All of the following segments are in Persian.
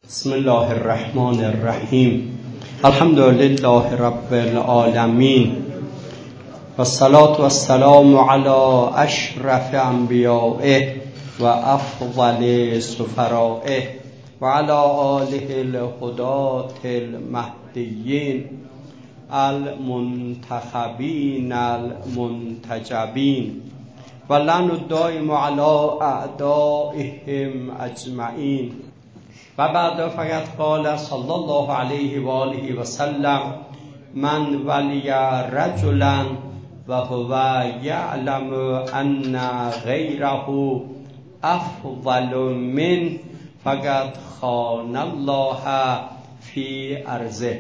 بسم الله الرحمن الرحیم. الحمد لله رب العالمین و الصلاة والسلام علی اشرف انبیائه و افضل سفرائه و علی آله الهداة المهدیین المنتخبین المنتجبین و لعن الدائم علی اعدائهم اجمعین. و بعد فقط قال صلی الله علیه و آله و سلم: من ولی رجلا و هو یعلم ان غیره افضل من فقد خان الله فی ارضه.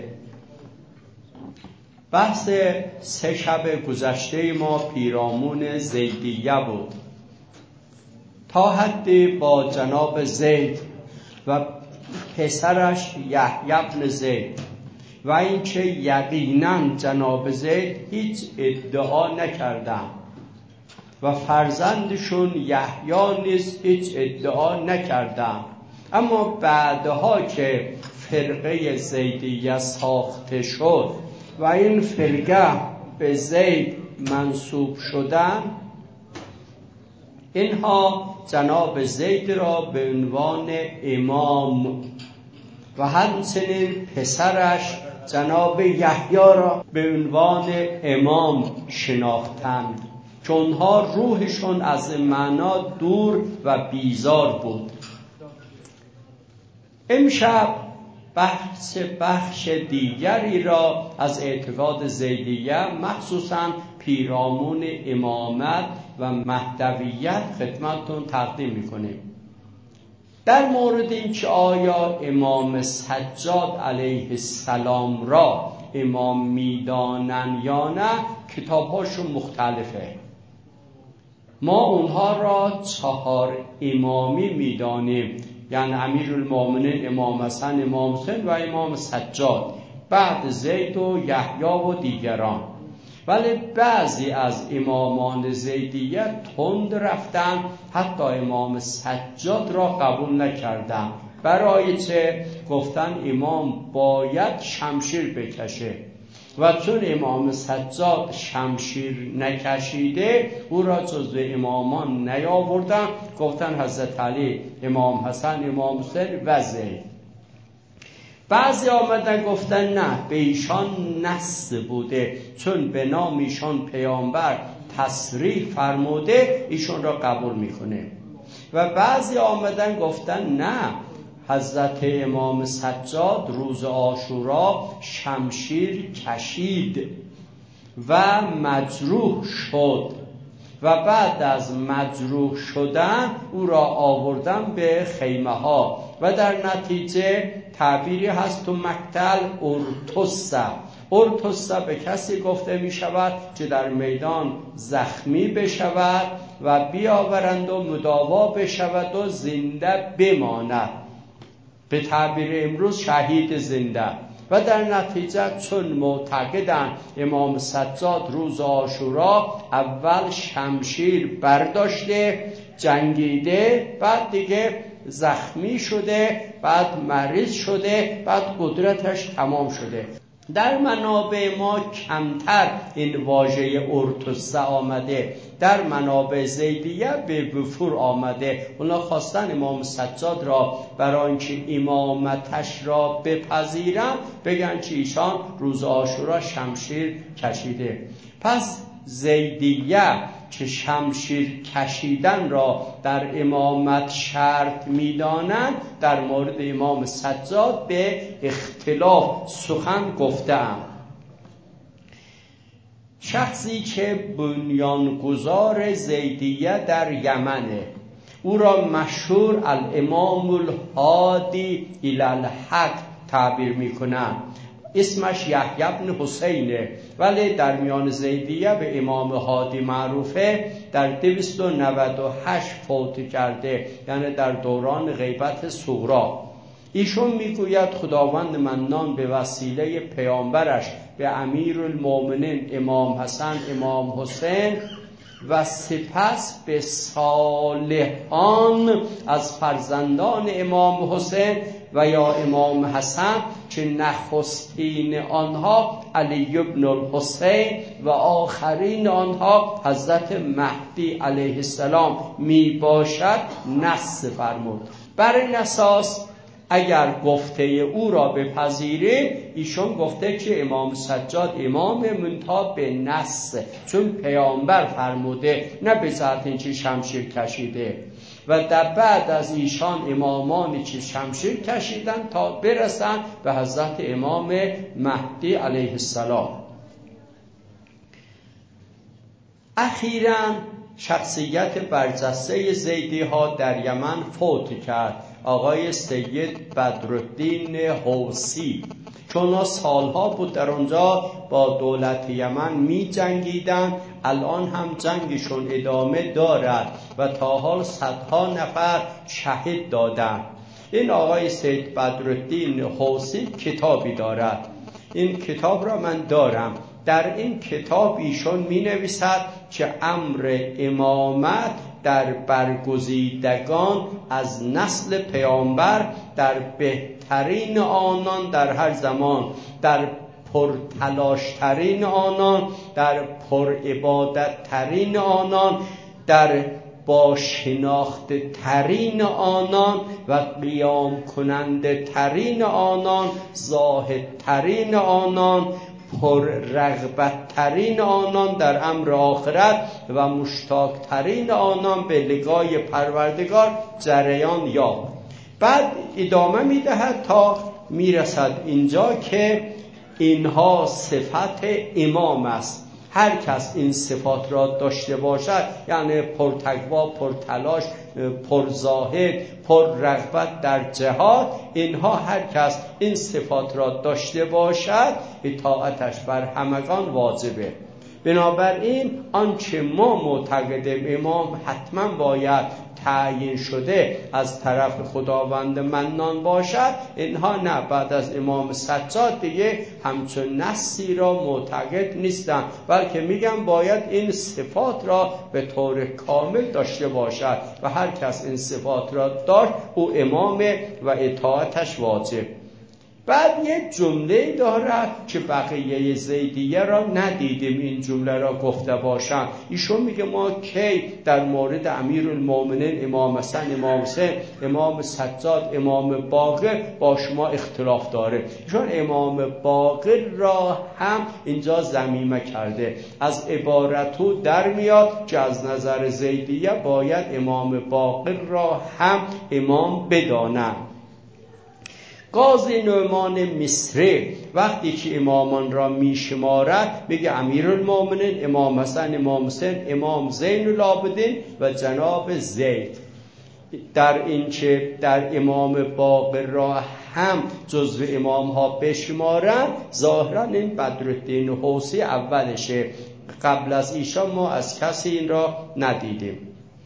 بحث 3 شب گذشته ما پیرامون زیدیه بود، تا حدی با جناب زید و پسرش یحیی بن زید و اینکه یقینا جناب زید هیچ ادعا نکردند و فرزندشون یحیی نیز هیچ ادعا نکردند، اما بعدها که فرقه زیدیه ساخته شد و این فرقه به زید منسوب شدن، اینها جناب زید را به عنوان امام و همچنین پسرش جناب یحیی را به عنوان امام شناختند که اونها روحشون از این معنا دور و بیزار بود. امشب بخش دیگری را از اعتقاد زیدیه مخصوصاً پیرامون امامت و مهدویت خدمتتون تقدیم میکنیم. در مورد اینکه آیا امام سجاد علیه السلام را امام میدانن یا نه، کتابهاشون مختلفه. ما اونها را 4 امامی میدانیم، یعنی امیرالمومنین امام حسن، امام حسین و امام سجاد، بعد زید و یحیی و دیگران. ولی بعضی از امامان زیدیه تند رفتن، حتی امام سجاد را قبول نکردن. برای چه؟ گفتن امام باید شمشیر بکشه و چون امام سجاد شمشیر نکشیده او را جزو امامان نیاوردن، گفتن حضرت علی، امام حسن، امام حسین و زید. بعضی آمدن گفتن نه، به ایشان نص بوده، چون به نام ایشان پیامبر تصریح فرموده ایشان را قبول میکنه. و بعضی آمدن گفتن نه، حضرت امام سجاد روز عاشورا شمشیر کشید و مجروح شد و بعد از مجروح شدن او را آوردن به خیمه ها و در نتیجه تعبیری هست تو مقتل ارتوسه به کسی گفته می شود که در میدان زخمی بشود و بیاورند و مداوا بشود و زنده بماند، به تعبیر امروز شهید زنده. و در نتیجه چون معتقدن امام سجاد روز عاشورا اول شمشیر برداشته، جنگیده، بعد دیگه زخمی شده، بعد مریض شده، بعد قدرتش تمام شده. در منابع ما کمتر این واژه ارتوسه آمده، در منابع زیدیه به وفور آمده. اونا خواستن امام سجاد را برای اینکه امامتش را بپذیرن بگن که ایشان روز عاشورا شمشیر کشیده. پس زیدیه که شمشیر کشیدن را در امامت شرط می‌دانند، در مورد امام سجاد به اختلاف سخن گفته‌اند. شخصی که بنیانگذار زیدیه در یمنه، او را مشهور الامام الهادی الی الحق تعبیر می‌کنند. اسمش یحیی بن حسینه، ولی در میان زیدیه به امام هادی معروفه. در 298 فوت کرده، یعنی در دوران غیبت صغرا. ایشون میگوید خداوند منان به وسیله پیامبرش به امیرالمومنین امام حسن، امام حسین و سپس به صالحان از فرزندان امام حسین و یا امام حسن که نخستین آنها علی بن الحسین و آخرین آنها حضرت مهدی علیه السلام می باشد نص فرمود. بر این اساس اگر گفته او را بپذیریم، ایشون گفته که امام سجاد امام منتها به نص، چون پیامبر فرموده، نه به ذات اینکه شمشیر کشیده. و در بعد از ایشان امامانی که شمشیر کشیدن تا برسن به حضرت امام مهدی علیه السلام. اخیراً شخصیت برجسته زیدی ها در یمن فوت کرد، آقای سید بدرالدین حوثی. چون سالها بود در اونجا با دولت یمن می جنگیدن، الان هم جنگشون ادامه دارد و تا حال صدها نفر شهید دادن. این آقای سید بدرالدین حوثی کتابی دارد، این کتاب را من دارم. در این کتاب ایشون می نویسد که امر امامت در برگزیدگان از نسل پیامبر، در بهترین آنان در هر زمان، در پرتلاشترین آنان، در پرعبادتترین آنان، در با شناخته ترین آنان و قیام کننده ترین آنان، زاهد ترین آنان، پر رغبت ترین آنان در امر آخرت و مشتاق ترین آنان به لقای پروردگار جریان یافت. بعد ادامه میدهد تا میرسد اینجا که اینها صفت امام است. هر کس این صفات را داشته باشد، یعنی پرتقوا، پرتلاش، پرزاهد، پر رغبت در جهاد، اینها هر کس این صفات را داشته باشد، اطاعتش بر همگان واجبه. بنابراین آنچه ما معتقدیم امام حتما باید تعیین شده از طرف خداوند منان باشد، اینها نه. بعد از امام سجاد دیگه همچون نصی را معتقد نیستن، بلکه میگن باید این صفات را به طور کامل داشته باشد و هر کس این صفات را داشت او امامه و اطاعتش واجب. بعد یک جمله دارد که بقیه زیدیه را ندیدیم این جمله را گفته باشند. ایشون میگه ما کی در مورد امیرالمومنین امام حسن، امام حسین، امام سجاد، امام باقر با شما اختلاف داره. ایشون امام باقر را هم اینجا ذمیمه کرده. از عبارتو در میاد که از نظر زیدیه باید امام باقر را هم امام بدانند. قاضی نعمان مصری وقتی که امامان را میشمارد میگه امیرالمومنین امام حسن، امام حسین، امام زین العابدین و جناب زید. در این که در امام باقر را هم جزو امام ها بشمارند، ظاهرا این بدرالدین حوثی اولشه. قبل از ایشان ما از کسی این را ندیدیم.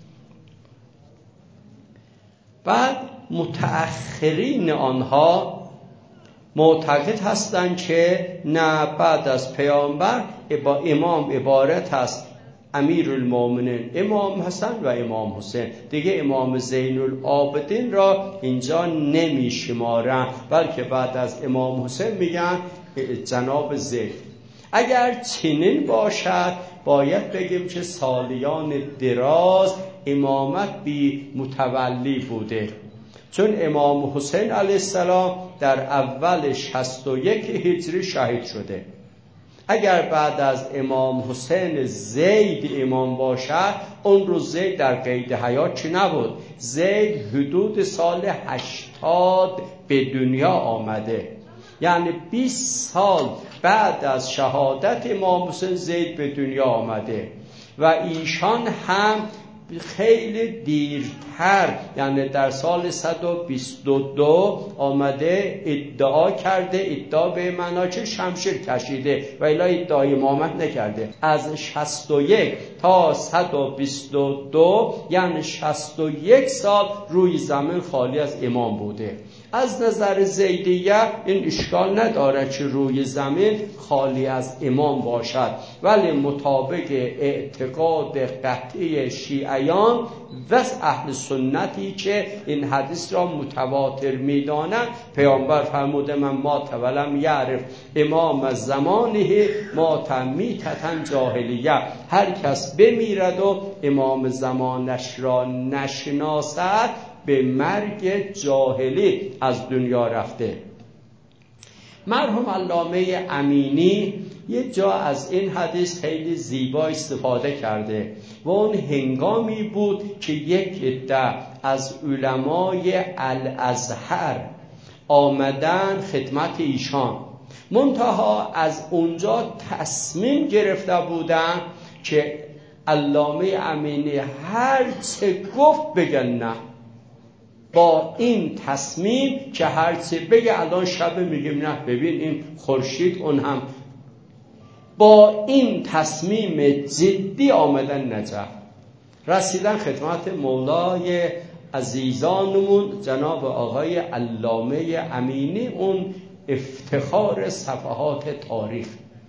بعد متأخرین آنها معتقد هستند که نه، بعد از پیامبر با امام عبارت است امیرالمومنین امام حسن و امام حسین، دیگه امام زین العابدین را اینجا نمی شمارن، بلکه بعد از امام حسین میگن جناب زید. اگر چنین باشد باید بگیم که سالیان دراز امامت بی متولی بوده، چون امام حسین علیه السلام در اول 61 هجری شهید شده. اگر بعد از امام حسین زید امام باشد، اون روز زید در قید حیات چی نبود. زید حدود سال 80 به دنیا آمده، یعنی 20 سال بعد از شهادت امام حسین زید به دنیا آمده و ایشان هم خیلی دیرتر، یعنی در سال 122 آمده ادعا کرده، ادعا به معنا که شمشیر کشیده و الی ادعای امامت نکرده. از 61 تا 122 یعنی 61 سال روی زمین خالی از امام بوده. از نظر زیدیه این اشکال نداره که روی زمین خالی از امام باشد، ولی مطابق اعتقاد قطعی شیعیان و اهل سنتی که این حدیث را متواتر می‌دانند، پیامبر فرموده من مات ولم یعرف امام زمانه مات میتة جاهلیه. هر کس بمیرد و امام زمانش را نشناسد به مرگ جاهلی از دنیا رفته. مرحوم علامه امینی یه جا از این حدیث خیلی زیبا استفاده کرده و اون هنگامی بود که یک عده از علمای الازهر آمدن خدمت ایشان، منتها از اونجا تصمیم گرفته بودن که علامه امینی هر چه گفت بگن نه. با این تصمیم که هر چه بگه، الان شب میگیم نه ببین این خورشید اون هم، با این تصمیم جدی آمدن نجف، رسیدن خدمت مولای عزیزانمون جناب آقای علامه امینی، اون افتخار صفحات تاریخ.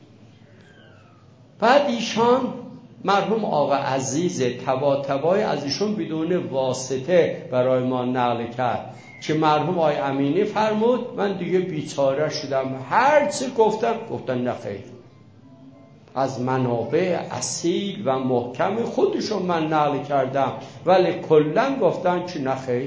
بعد ایشان مرحوم آقا عزیز طباطبای از ایشون بدون واسطه برای ما نقل کرد که مرحوم آقای امینی فرمود من دیگه بیچاره شدم، هر چی گفتن نخیر. از منابع اصیل و محکم خودشون من نقل کردم، ولی کلا گفتن که نخیر.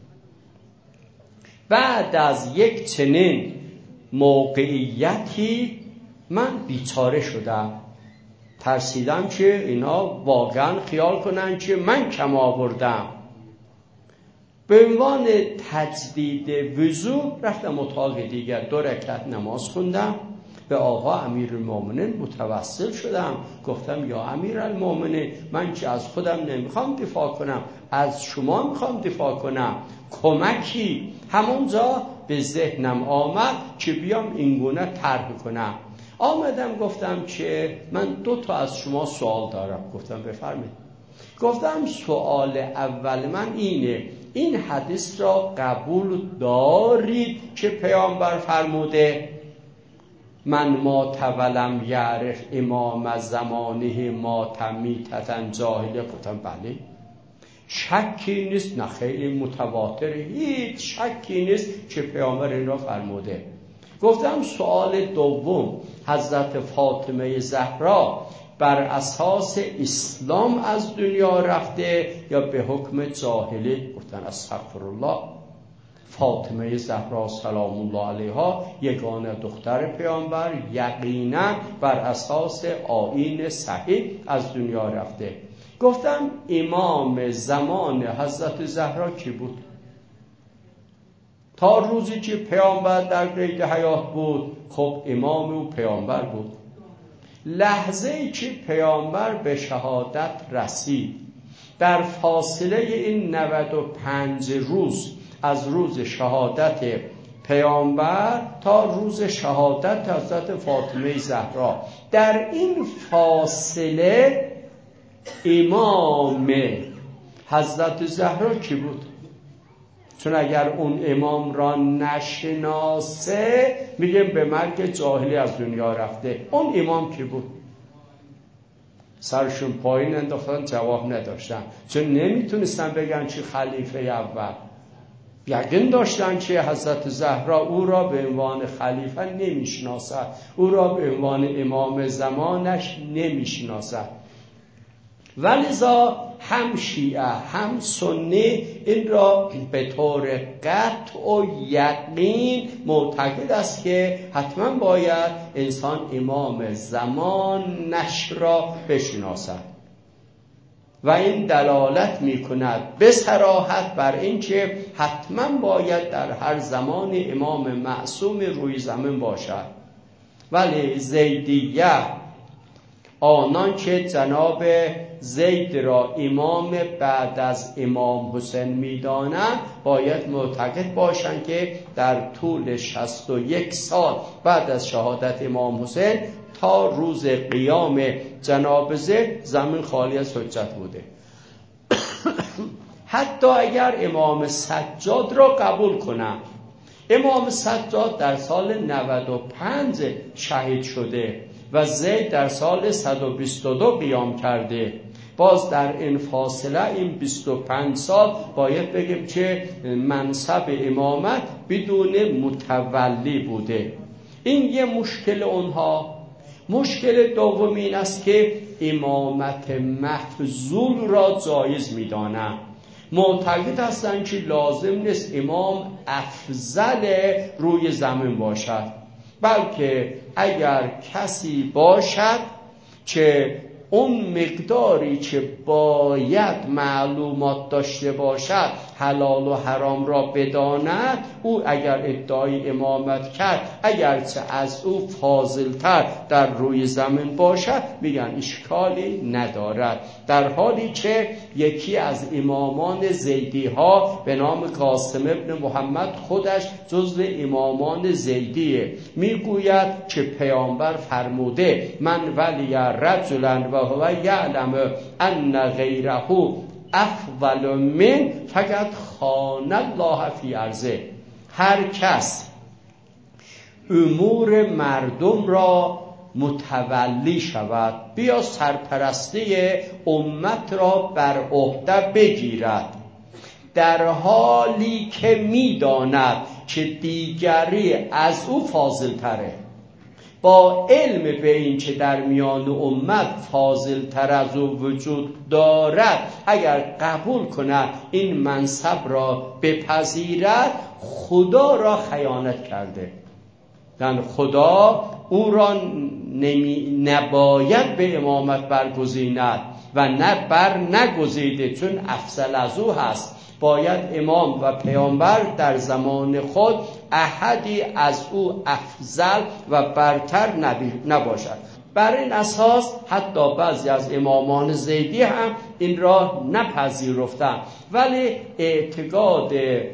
بعد از یک چنین موقعیتی من بیچاره شدم، ترسیدم که اینا واقعا خیال کنن که من کم آوردم. به عنوان تجدید وضو رفتم اتاق دیگر، 2 رکعت نماز خوندم، به آقا امیرالمومنین متوسل شدم، گفتم یا امیرالمومنین من که از خودم نمیخوام دفاع کنم، از شما میخوام دفاع کنم، کمکی. همونجا به ذهنم آمد که بیام اینگونه طرح کنم. آمدم گفتم که من 2 تا از شما سوال دارم. گفتم بفرمایید. گفتم سوال اول من اینه، این حدیث را قبول دارید که پیامبر فرموده من مات ولم یعرف امام زمانه مات میتة جاهلیه؟ گفتم بله. شکی نیست؟ نه خیلی متواتره، هیچ شکی نیست که پیامبر این را فرموده. گفتم سوال دوم، حضرت فاطمه زهرا بر اساس اسلام از دنیا رفته یا به حکم جاهلی؟ گفتن استغفرالله، فاطمه زهرا سلام الله علیها یگانه دختر پیامبر یقینا بر اساس آیین صحیح از دنیا رفته. گفتم امام زمان حضرت زهرا کی بود؟ تا روزی که پیامبر در قید حیات بود خب امام و پیامبر بود. لحظه‌ای که پیامبر به شهادت رسید، در فاصله این 95 روز از روز شهادت پیامبر تا روز شهادت حضرت فاطمه زهرا، در این فاصله امام حضرت زهرا کی بود؟ چون اگر اون امام را نشناسه میگیم به مرگ جاهلی از دنیا رفته. اون امام کی بود؟ سرشون پایین انداختن، جواب نداشتن، چون نمیتونستن بگن چه خلیفه اول. یقین داشتن که حضرت زهرا او را به عنوان خلیفه نمیشناسد، او را به عنوان امام زمانش نمیشناسد. ولذا هم شیعه هم سنی این را به طور قطع و یقین معتقد است که حتما باید انسان امام زمانش را بشناسد و این دلالت می کند به صراحت بر این که حتما باید در هر زمان امام معصوم روی زمین باشد. ولی زیدیه، آنان که جناب زید را امام بعد از امام حسین می‌دانند، باید معتقد باشند که در طول 61 سال بعد از شهادت امام حسین تا روز قیام جناب زید زمین خالی از حجت بوده. حتی اگر امام سجاد را قبول کنند، امام سجاد در سال 95 شهید شده و زید در سال 122 قیام کرده. باز در این فاصله این 25 سال باید بگیم که منصب امامت بدون متولی بوده. این یه مشکل اونها. مشکل دوم این است که امامت مفضول را جایز می‌دانند. معتقد هستند که لازم نیست امام افضل روی زمین باشد، بلکه اگر کسی باشد که اون مقداری که باید معلومات داشته باشد حلال و حرام را بداند، او اگر ادعای امامت کرد اگرچه از او فاضلتر در روی زمین باشد میگن اشکالی ندارد. در حالی که یکی از امامان زیدی ها به نام قاسم ابن محمد خودش جزو امامان زیدیه، میگوید که پیامبر فرموده من ولی رجلا و هو یعلم ان غیره افضل من فقط خان الله فی ارضه. هر کس امور مردم را متولی شود، بیا سرپرستی امت را بر عهده بگیرد، در حالی که میداند که دیگری از او فاضل تره، با علم به این که در میان امت فاضل تر از او وجود دارد، اگر قبول کند این منصب را بپذیرد، خدا را خیانت کرده. یعنی خدا او را نباید به امامت برگزیند و نگزیده، چون افضل از او هست. باید امام و پیامبر در زمان خود احدی از او افضل و برتر نباشد. بر این اساس حتی بعضی از امامان زیدی هم این را نپذیرفتند، ولی اعتقاد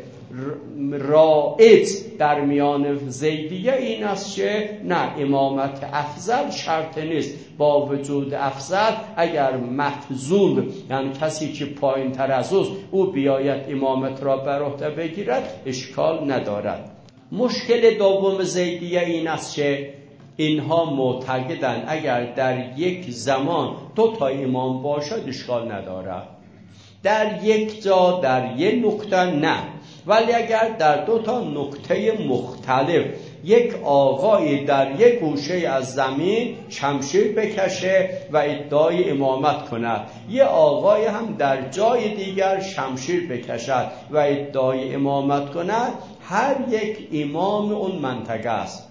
رائج در میان زیدیه این است که نه، امامت افضل شرط نیست. با وجود افضل اگر مفضول، یعنی کسی که پایین تر از اوست، او بیاید امامت را بر عهده بگیرد، اشکال ندارد. مشکل دوم زیدیه این است که اینها معتقدند اگر در یک زمان 2 تا امام باشد اشکال ندارد. در یک جا در یک نقطه نه، ولی اگر در 2 تا نقطه مختلف یک آقای در یک گوشه از زمین شمشیر بکشه و ادعای امامت کند، یک آقای هم در جای دیگر شمشیر بکشد و ادعای امامت کند، هر یک امام اون منطقه است.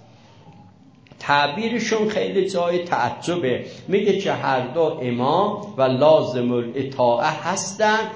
تعبیرشون خیلی جای تعجبه. میگه که هر 2 امام و لازم الاطاعه هستند،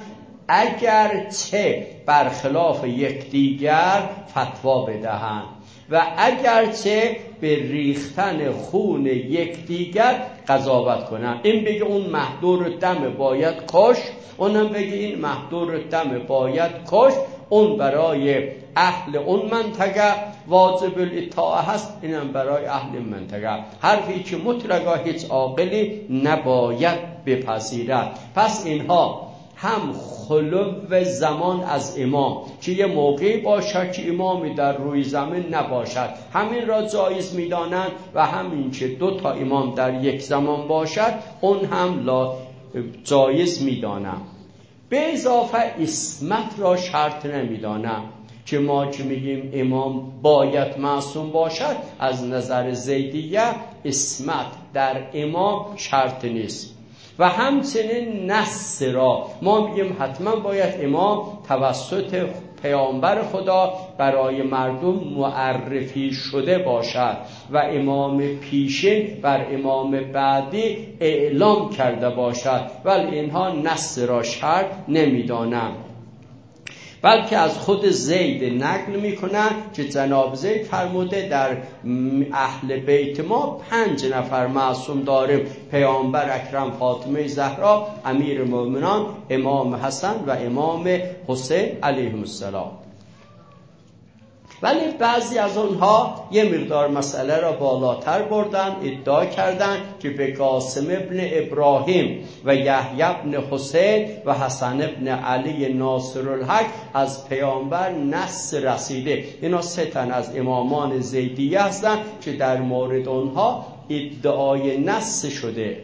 اگرچه برخلاف یکدیگر فتوا بدهند و اگرچه به ریختن خون یکدیگر قضاوت کنند. این بگه اون مهدور دم باید کش، اونم بگه این مهدور دم باید کش. اون برای اهل اون منطقه واجب الاطاعه هست، اینم برای اهل منطقه. حرفی که مطلقا هیچ عاقلی نباید بپذیرد. پس اینها هم خلو زمان از امام، که یه موقعی باشد که امامی در روی زمین نباشد، همین را جایز می‌دانند، و همین که 2 تا امام در یک زمان باشد اون هم جایز می‌دانند. به اضافه عصمت را شرط نمی‌دانند، که ما که میگیم امام باید معصوم باشد، از نظر زیدیه عصمت در امام شرط نیست. و همچنین نص را ما میگیم حتما باید امام توسط پیامبر خدا برای مردم معرفی شده باشد و امام پیشین بر امام بعدی اعلام کرده باشد، ولی اینها نص را شرط نمیدانند، بلکه از خود زید نقل میکنن که جناب زید فرموده در اهل بیت ما 5 نفر معصوم داریم: پیامبر اکرم، فاطمه زهرا، امیر المؤمنان امام حسن و امام حسین علیهم السلام. ولی بعضی از اونها یه مقدار مسئله را بالاتر بردن، ادعا کردند که به قاسم ابن ابراهیم و یحیی ابن حسین و حسن ابن علی ناصرالحق از پیامبر نص رسیده. اینا 3 تن از امامان زیدیه هستند که در مورد اونها ادعای نص شده.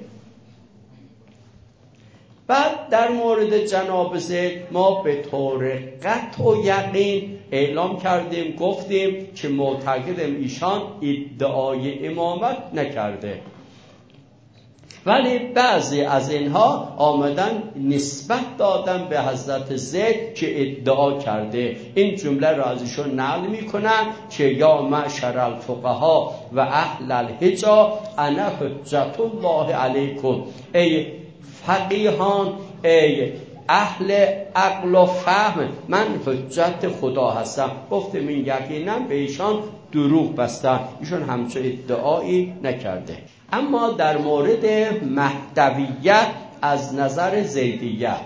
بعد در مورد جناب زید ما به طور قطع و یقین اعلام کردیم، گفتیم که معتقدیم ایشان ادعای امامت نکرده، ولی بعضی از اینها آمدن نسبت دادن به حضرت زید که ادعا کرده. این جمله را از ایشون نقل میکنن که یا معشر الفقها و اهل الحجا انا حجت الله علیکم، ای فقیهان، ای اهل عقل و فهم، من حجت خدا هستم. گفتم این یقینا به ایشان دروغ بستن، ایشون همچه ادعایی نکرده. اما در مورد مهدویت از نظر زیدیت،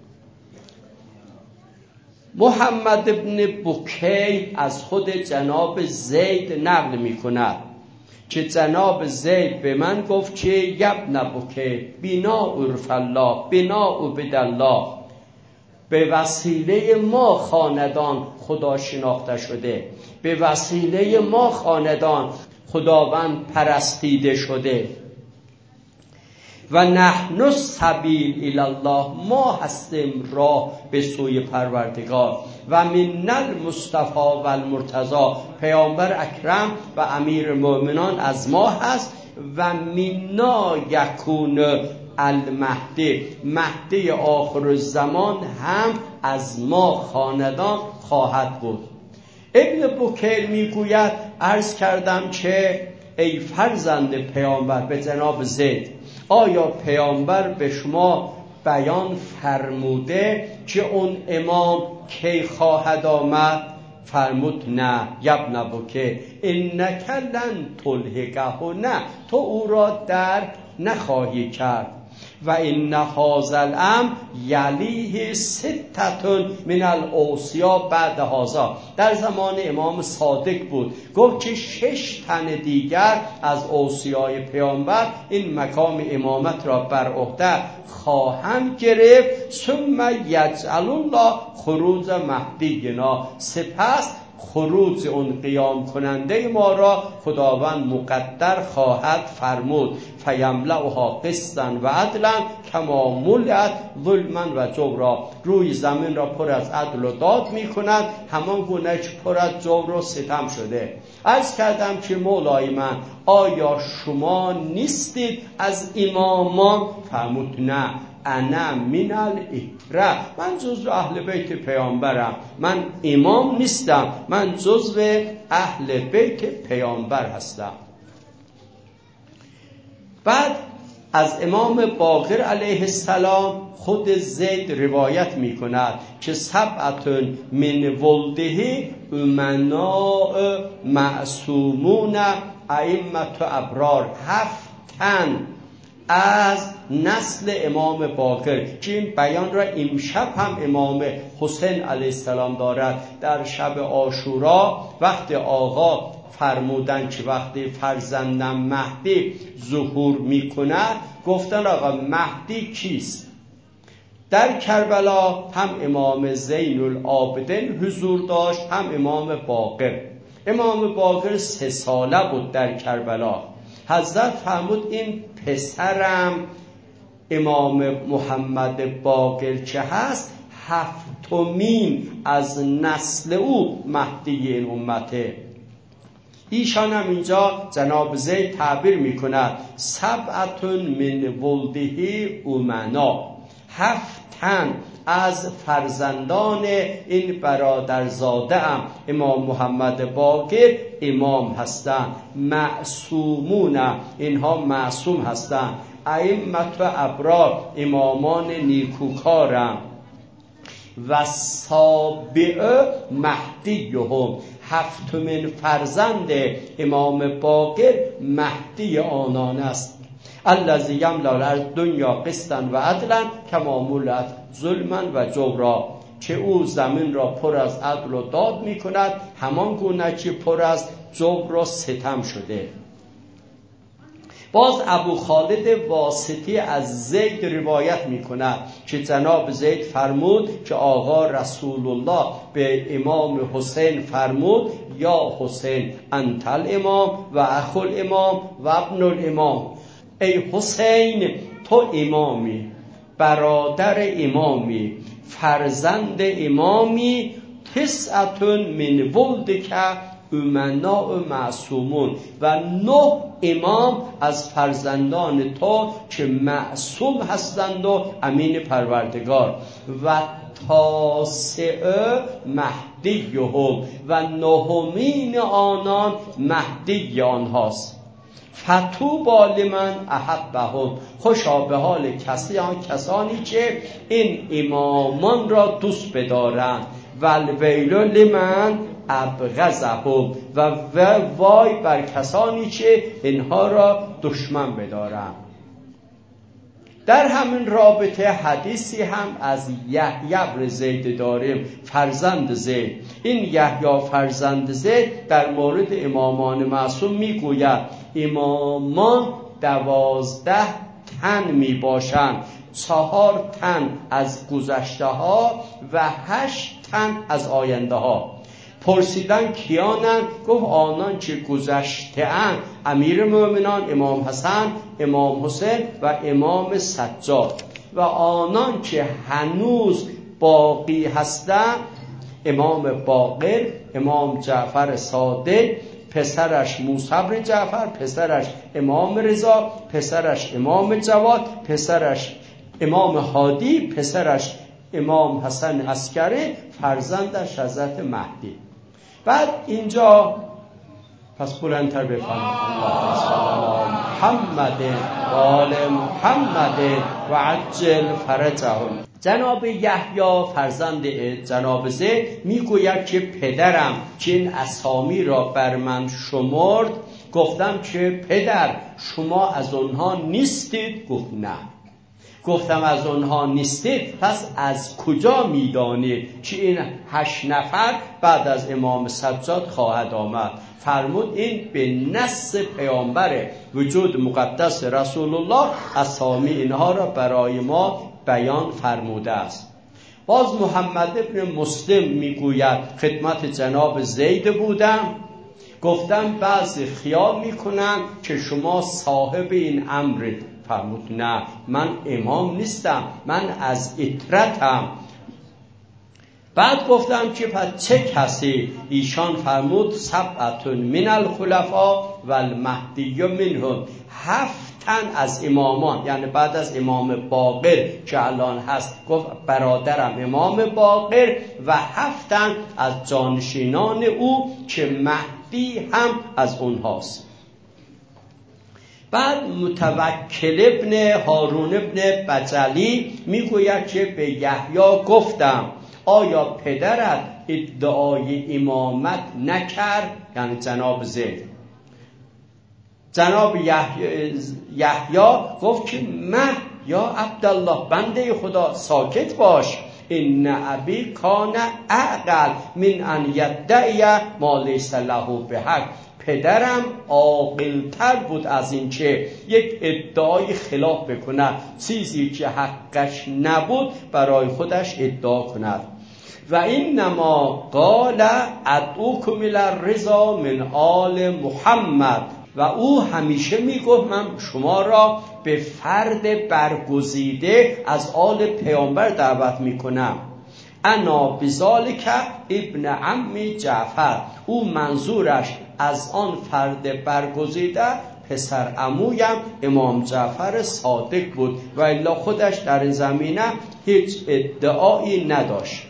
محمد ابن بکی از خود جناب زید نقل می کند که جناب زید به من گفت که یبن بکی بینا عرف الله بینا عبد الله، به وسیله ما خاندان خدا شناخته شده، به وسیله ما خاندان خداوند پرستیده شده و نحن السبیل الی الله، ما هستیم راه به سوی پروردگار و من المصطفی و المرتضی، پیامبر اکرم و امیر المؤمنان از ما هست و منا یکون المهدی، مهدی آخر الزمان هم از ما خاندان خواهد بود. ابن بکیر میگوید عرض کردم که ای فرزند پیامبر به جناب زید، آیا پیامبر به شما بیان فرموده که اون امام کی خواهد آمد؟ فرمود نه یبن بکی انک لن تلحقه، نه تو او را درک نخواهی کرد و ان هذا الامر یلیه 6 من الاوصیا بعد هذا، در زمان امام صادق بود، گفت که 6 تن دیگر از اوصیای پیامبر این مقام امامت را بر عهده خواهند گرفت. ثم یجعل الله خروج مهدینا، سپس خروج اون قیام کننده ما را خداوند مقدر خواهد فرمود. فیملأها قسطا و عدلا کما ملئت ظلما و جورا، روی زمین را پر از عدل و داد می کند همان گونه که پر از جور و ستم شده. عرض کردم که مولای من آیا شما نیستید از امامان؟ فرمود نه انا من الاکره، من جزو اهل بیت پیامبرم، من امام نیستم، من جزو اهل بیت پیامبر هستم. بعد از امام باقر علیه السلام خود زید روایت می کند که 7 من ولده امناء معصومون ائمه ابرار، 7 تن از نسل امام باقر که این بیان را امشب هم امام حسین علیه السلام دارد. در شب عاشورا وقت آقا فرمودن که وقتی فرزندم مهدی ظهور می کند، گفتن آقا مهدی کیست؟ در کربلا هم امام زین العابدین حضور داشت، هم امام باقر. امام باقر 3 ساله بود در کربلا. حضرت فرمود این پسرم امام محمد باقر که هست 7مین از نسل او مهدی این امته. ایشان هم اینجا جناب زید تعبیر می کند 7 من ولده امنا، 7 تن از فرزندان این برادرزاده هم امام محمد باقر امام هستند. معصومون، اینها معصوم هستند. ائمه ابرار، امامان نیکوکارم. و سابع مهدیهم، 7مین فرزند امام باقر مهدی آنان است. الذی یملأ الارض دنیا قسطا و عدلا کما ملئت ظلما و جورا، که او زمین را پر از عدل و داد می کند، همان گونه که پر از جور و ستم شده. باز ابو خالد واسطی از زید روایت می کند که جناب زید فرمود که آقا رسول الله به امام حسین فرمود یا حسین انت الامام و اخو الامام و ابن الامام. ای حسین تو امامی، برادر امامی، فرزند امامی، تسعتون من ولدک امناء معصومون، و 9 امام از فرزندان تو که معصوم هستند و امین پروردگار، و تاسع مهدیهم، و 9مین آنان مهدی آنهاست. فتوبا لمن احبهم، خوشا به حال کسانی که این امامان را دوست بدارند، والویل لمن ابغضهم، و وای بر کسانی که اینها را دشمن بدارند. در همین رابطه حدیثی هم از یحیی بن زید داریم، فرزند زید. این یحیی فرزند زید در مورد امامان معصوم میگوید امامان 12 تن می باشند، 4 تن از گذشته ها و 8 تن از آینده ها. پرسیدن کیانند؟ گفت آنان که گذشته اند، امیر مومنان امام حسن، امام حسین و امام سجاد، و آنان که هنوز باقی هستند، امام باقر، امام جعفر صادق، پسرش موسی بن جعفر، پسرش امام رضا، پسرش امام جواد، پسرش امام هادی، پسرش امام حسن عسکری، فرزندش حضرت مهدی. بعد اینجا پس بلندتر بفرمایید اللهم صل علی محمد و آل محمد و عجل فرجهم. جناب یحیی فرزند جناب زید میگوید که پدرم که این اسامی را بر من شمرد، گفتم که پدر شما از اونها نیستید؟ گفت نه. گفتم از اونها نیستید، پس از کجا میدانید که این 8 نفر بعد از امام سجاد خواهد آمد؟ فرمود این به نص پیامبر وجود مقدس رسول الله اسامی اینها را برای ما بیان فرموده است. باز محمد ابن مسلم میگوید خدمت جناب زید بودم، گفتم بعضی خیال میکنن که شما صاحب این امرید. فرمود نه، من امام نیستم، من از اطرتم. بعد گفتم که پس چه کسی؟ ایشان فرمود 7 من الخلفاء و المهدی منهم، 7 تن از امامان، یعنی بعد از امام باقر که الان هست، گفت برادرم امام باقر، و 7 تن از جانشینان او که مهدی هم از اونهاست. بعد متوکل ابن هارون ابن بجلی میگوید که به یحیی گفتم آیا پدرت ادعای امامت نکرد؟ یعنی جناب زید. جناب یحیی گفت که من یا عبدالله بنده خدا ساکت باش، این ابی کان اعقل من ان یدعی ما لیس له بحق. پدرم عاقل‌تر بود از این که یک ادعای خلاف بکنه، چیزی که حقش نبود برای خودش ادعا کند. و اینما قال ادعوکم الی الرضا من آل محمد، و او همیشه میگفت من شما را به فرد برگزیده از آل پیامبر دعوت میکنم. انا بذالک ابن عم جعفر، او منظورش از آن فرد برگزیده پسر عمویم امام جعفر صادق بود، و الا خودش در این زمینه هیچ ادعایی نداشت.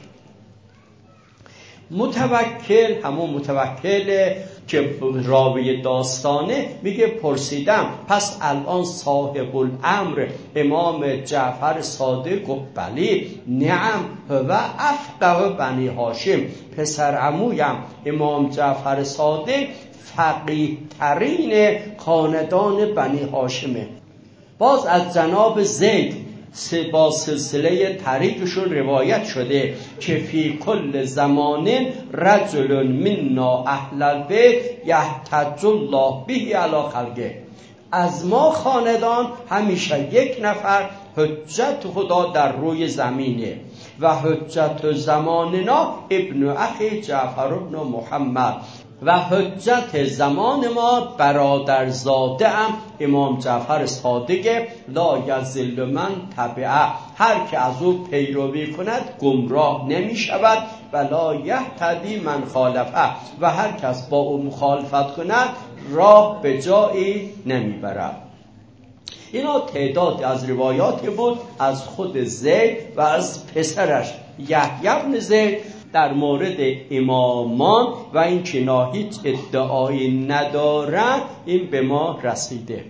متوکل، همون متوکل که راوی داستانه، میگه پرسیدم پس الان صاحب الامر امام جعفر صادق گفت بلی، نعم و افقه بنی هاشم، پسر عمویم امام جعفر صادق فقیه ترین خاندان بنی هاشمه. باز از جناب زید با سلسله طریقشون روایت شده که فی کل زمان رجل منا اهل البیت یحتج الله به علی خلقه. از ما خاندان همیشه یک نفر حجت خدا در روی زمینه و حجت زماننا ابن اخی جعفر ابن محمد و حجت زمان ما برادرزاده امام جعفر صادق لا یضل من تبعه. هر که از او پیروی کند گمراه نمی شود و لا یهتدی من خالفه و هر کس با او مخالفت کند راه به جایی نمی برد. اینا تعداد از روایاتی بود از خود زید و از پسرش یحیی بن زید در مورد امامان و این که هیچ ادعایی ندارند. این به ما رسیده.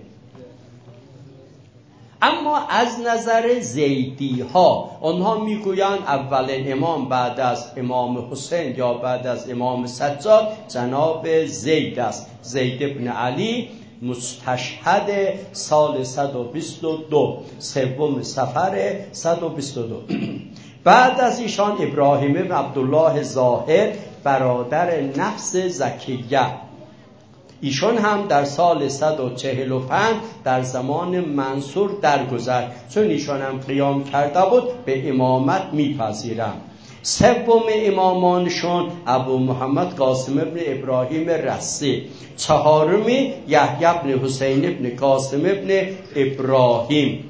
اما از نظر زیدی ها، آنها میگویند اولین امام بعد از امام حسین یا بعد از امام سجاد جناب زید است. زید بن علی مستشهد سال 122 سوم صفر 122. بعد از ایشان ابراهیم بن عبدالله زاهد برادر نفس زکیه، ایشان هم در سال 145 در زمان منصور درگذشت. چون ایشان هم قیام کرده بود به امامت میپذیرند. سوم امامانشون ابو محمد قاسم ابن ابراهیم رسی، چهارمی یحیی بن حسین ابن قاسم ابن ابراهیم،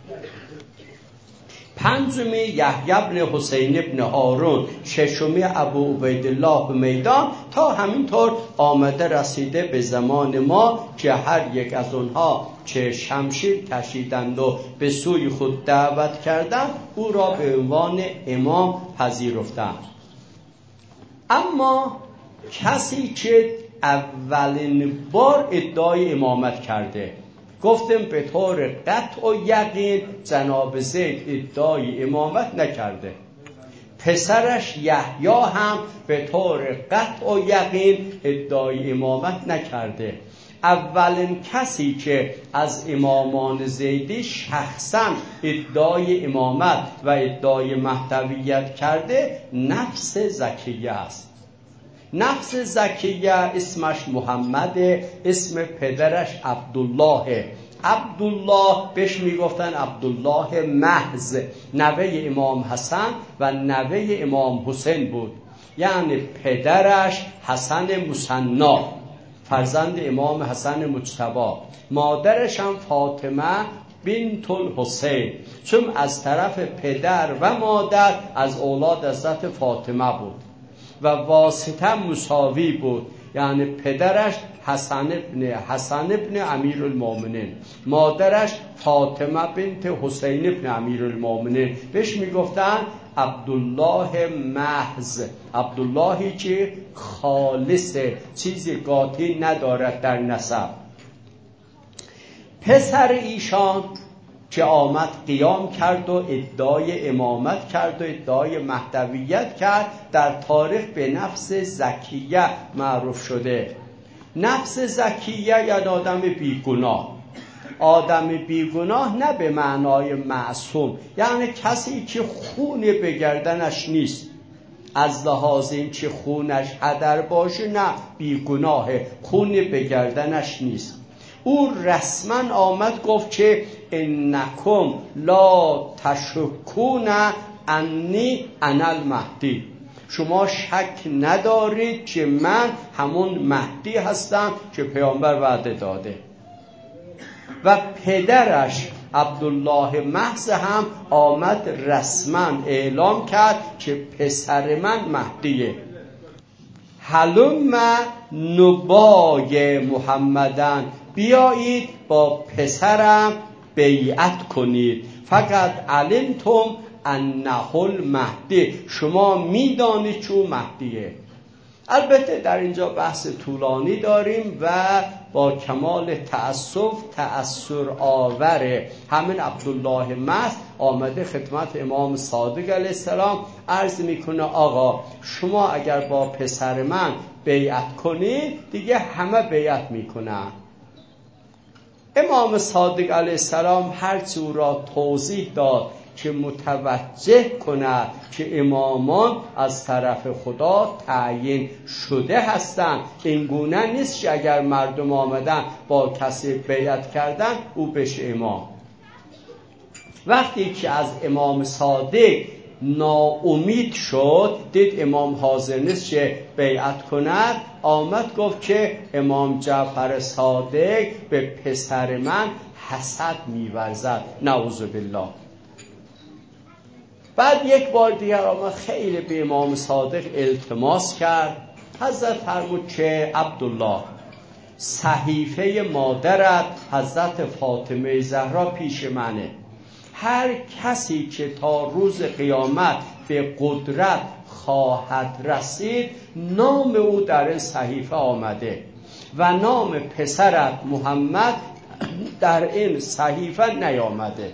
پنجمی یحیی بن حسین ابن هارون، ششمی ابو عبیدالله میدان تا همینطور آمده رسیده به زمان ما که هر یک از اونها که شمشیر کشیدند و به سوی خود دعوت کردند او را به عنوان امام پذیرفتند. اما کسی که اولین بار ادعای امامت کرده، گفتم به طور قطع و یقین جناب زید ادعای امامت نکرده، پسرش یحیی هم به طور قطع و یقین ادعای امامت نکرده. اولین کسی که از امامان زیدی شخصا ادعای امامت و ادعای مهدویت کرده نفس زکیه است. نفس زکیه اسمش محمد، اسم پدرش عبدالله. عبدالله بهش میگفتن عبدالله محض، نوه امام حسن و نوه امام حسین بود. یعنی پدرش حسن مثنا، فرزند امام حسن مجتبی، مادرش هم فاطمه بنت الحسین، چون از طرف پدر و مادر از اولاد حضرت فاطمه بود و واسطه مساوی بود. یعنی پدرش حسن ابن امیر المومنین، مادرش فاطمه بنت حسین ابن امیر المومنین. بهش میگفتن عبدالله محض، عبداللهی که خالصه، چیزی قاطی ندارد در نسب. پسر ایشان که آمد قیام کرد و ادعای امامت کرد و ادعای مهدویت کرد، در تاریخ به نفس زکیه معروف شده. نفس زکیه یعنی آدم بیگناه. آدم بیگناه نه به معنای معصوم، یعنی کسی که خون به گردنش نیست، از لحاظ این که خونش هدر باشه، نه، بیگناهه، خون به گردنش نیست. او رسما آمد گفت که انکم لا تشکون انی انا المهدی، شما شک ندارید که من همون مهدی هستم که پیامبر وعده داده. و پدرش عبدالله محض هم آمد رسما اعلام کرد که پسر من مهدیه. هلم نبای محمدن، بیایید با پسرم بیعت کنید. فقط علمتم انه المهدی، شما میدانید که او مهدیه. البته در اینجا بحث طولانی داریم و با کمال تأثر آوره. همین عبدالله محض آمده خدمت امام صادق علیه السلام عرض میکنه آقا شما اگر با پسر من بیعت کنید دیگه همه بیعت میکنن. امام صادق علیه السلام هرچه او را توضیح داد که متوجه کند که امامان از طرف خدا تعیین شده هستند. این گونه نیست که اگر مردم آمدن با کسی بیعت کردن او بشه امام. وقتی که از امام صادق ناامید شد، دید امام حاضر نیست که بیعت کند، آمد گفت که امام جعفر صادق به پسر من حسد می‌ورزد، نعوذ بالله. بعد یک بار دیگر آمد خیلی به امام صادق التماس کرد. حضرت فرمود که عبدالله، صحیفه مادرت حضرت فاطمه زهرا پیش منه. هر کسی که تا روز قیامت به قدرت خواهد رسید نام او در این صحیفه آمده و نام پسرت محمد در این صحیفه نیامده.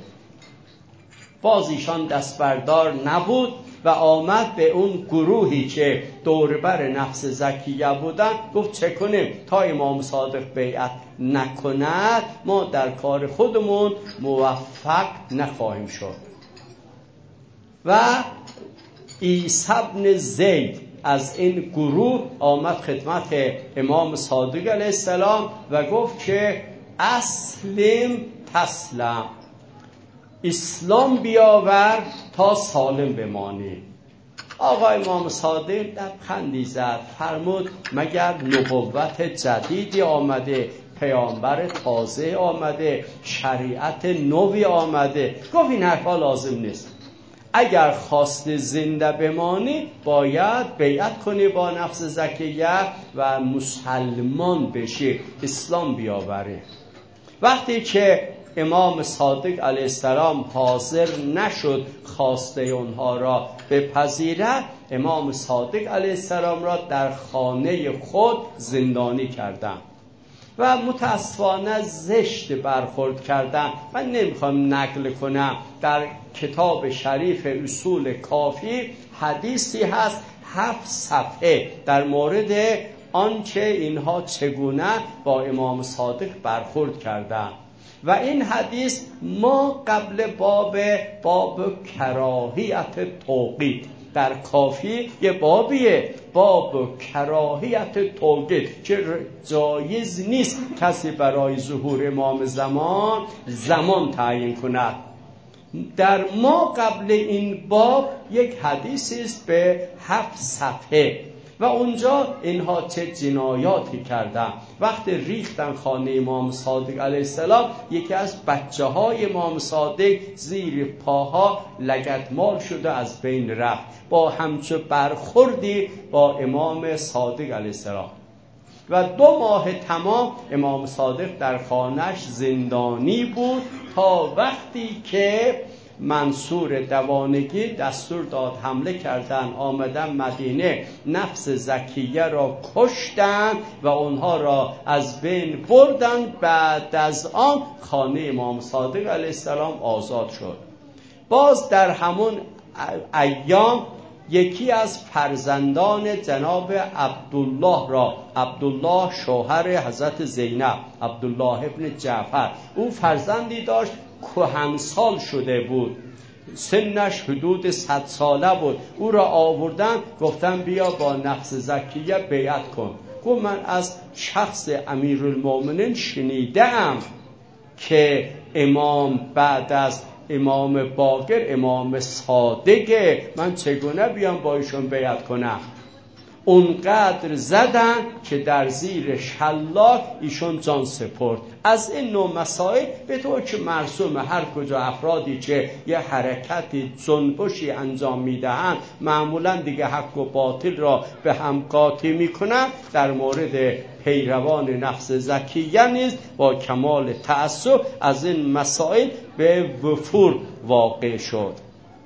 باز ایشان دست بردار نبود و آمد به اون گروهی که دوربر نفس زکیه بودن، گفت چه کنیم تا امام صادق بیعت نکند ما در کار خودمون موفق نخواهیم شد. و عیسی بن زید از این گروه آمد خدمت امام صادق علیه السلام و گفت که اسلم تسلم، اسلام بیاور تا سالم بمانی. آقا امام صادق لبخندی زد، فرمود مگر نبوت جدیدی آمده، پیامبر تازه آمده، شریعت نوی آمده؟ گفت این حرفا لازم نیست. اگر خواست زنده بمانی باید بیعت کنی با نفس زکیه و مسلمان بشی، اسلام بیاوری. وقتی که امام صادق علیه السلام حاضر نشد خواسته اونها را بپذیرد، امام صادق علیه السلام را در خانه خود زندانی کردند و متاسفانه زشت برخورد کردن. من نمیخوام نقل کنم، در کتاب شریف اصول کافی حدیثی هست 7 صفحه در مورد آنچه اینها چگونه با امام صادق برخورد کردند. و این حدیث ما قبل باب کراهیت توقید در کافی یه بابیه، باب کراهیت توقید، که جایز نیست کسی برای ظهور امام زمان تعیین کند. در ما قبل این باب یک حدیثی است به 7 صفحه و اونجا اینها چه جنایاتی کردن. وقتی ریختن خانه امام صادق علیه السلام، یکی از بچه های امام صادق زیر پاها لگدمال شده از بین رفت با همچو برخوردی با امام صادق علیه السلام. و 2 ماه تمام امام صادق در خانهش زندانی بود تا وقتی که منصور دوانگی دستور داد حمله کردن، آمدن مدینه، نفس زکیه را کشتن و اونها را از بین بردن. بعد از آن خانه امام صادق علیه السلام آزاد شد. باز در همون ایام یکی از فرزندان جناب عبدالله را، عبدالله شوهر حضرت زینب، عبدالله ابن جعفر، او فرزندی داشت کهنسال شده بود، سنش حدود 100 ساله بود. او را آوردن گفتن بیا با نفس زکیه بیعت کن. گفت من از شخص امیرالمومنین شنیدم که امام بعد از امام باقر امام صادقه، من چگونه بیام با ایشون بیعت کنم؟ اونقدر زدن که در زیر شلاق ایشون جان سپرد. از این نوع مسائل به طور که مرسوم هر کجا افرادی که یه حرکتی جنبشی انجام میدهند معمولا دیگه حق و باطل را به هم قاطی میکنن، در مورد پیروان نفس زکیه نیز با کمال تعصب از این مسائل به وفور واقع شد.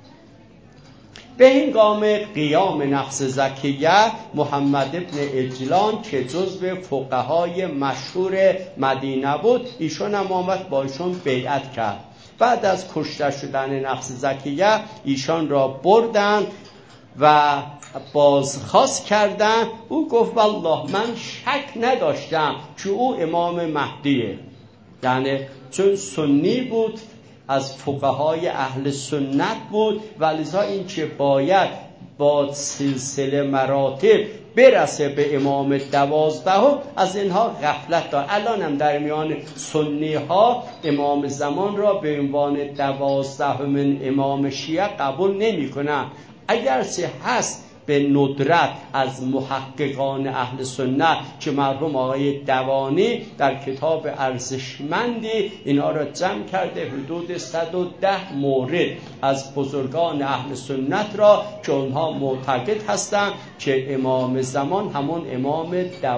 به هنگام قیام نفس زکیه، محمد ابن عجلان که جزو فقهای مشهور مدینه بود، ایشون هم آمد با ایشون بیعت کرد. بعد از کشته شدن نفس زکیه ایشان را بردن و بازخواست کردن. او گفت والله من شک نداشتم که او امام مهدیه. یعنی چون سنی بود، از فقهای اهل سنت بود و لذا این که باید با سلسله مراتب برسه به امام 12 از اینها غفلت دارد. الان هم در میان سنی ها امام زمان را به عنوان 12 امام شیعه قبول نمی کنند، اگرچه هست به ندرت از محققان اهل سنت که مرحوم آقای دوانی در کتاب ارزشمندی اینا را جمع کرده، حدود 110 مورد از بزرگان اهل سنت را که اونها معتقد هستند که امام زمان همون امام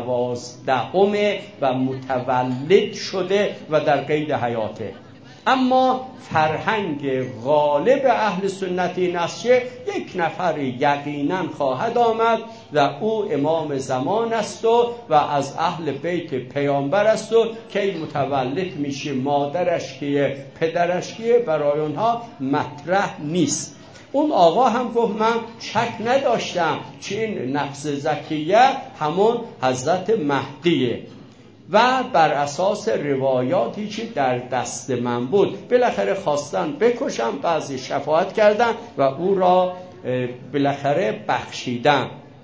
12 و متولد شده و در قید حیاته. اما فرهنگ غالب اهل سنت این است که یک نفر یقینا خواهد آمد و او امام زمان است و از اهل بیت پیامبر است و که متولد میشه، مادرش کیه، پدرش کیه، برای اونها مطرح نیست. اون آقا هم گفت من شک نداشتم که این نفس زکیه همون حضرت مهدیه و بر اساس روایاتی که در دست من بود بالاخره خواستن بکشن، بعضی شفاعت کردن و او را بالاخره بخشیدن.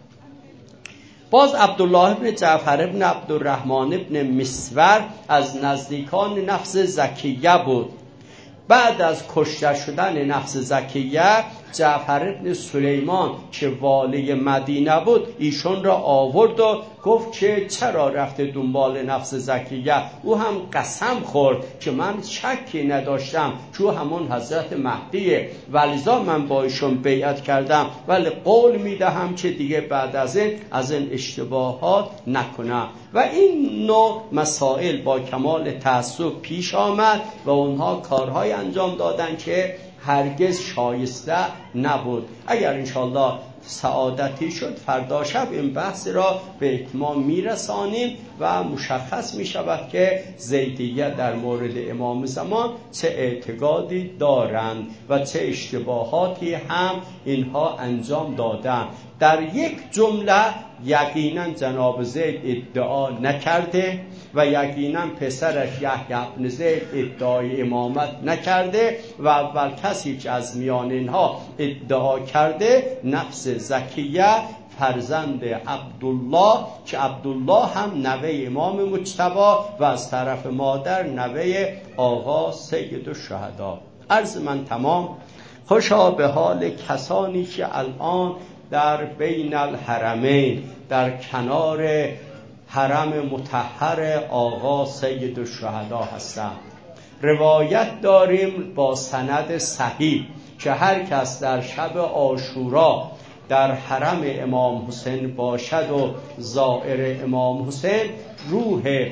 باز عبدالله بن جعفر بن عبدالرحمن بن مسور از نزدیکان نفس زکیه بود. بعد از کشته شدن نفس زکیه، جعفر بن سلیمان که والی مدینه بود ایشون را آورد و گفت که چرا رفته دنبال نفس زکیه. او هم قسم خورد که من شکی نداشتم که همون حضرت مهدیه و لذا من با ایشون بیعت کردم، ولی قول میدهم که دیگه بعد از این اشتباهات نکنم. و این نوع مسائل با کمال تأسف پیش آمد و اونها کارهای انجام دادن که هرگز شایسته نبود. اگر انشالله سعادتی شد فردا شب این بحث را به اتمام میرسانیم و مشخص می شود که زیدیه در مورد امام زمان چه اعتقادی دارند و چه اشتباهاتی هم اینها انجام دادند. در یک جمله یقینا جناب زید ادعا نکرده و یقینا پسرش یحیی بن زید ادعای امامت نکرده و اول کسی که از میان اینها ادعا کرده نفس زکیه فرزند عبدالله که عبدالله هم نوه امام مجتبی و از طرف مادر نوه آقا سید الشهدا. عرض من تمام. خوشا به حال کسانی که الان در بین الحرمین در کنار حرم مطهر آقا سید الشهدا هستند. روایت داریم با سند صحیح که هر کس در شب عاشورا در حرم امام حسین باشد و زائر امام حسین، روح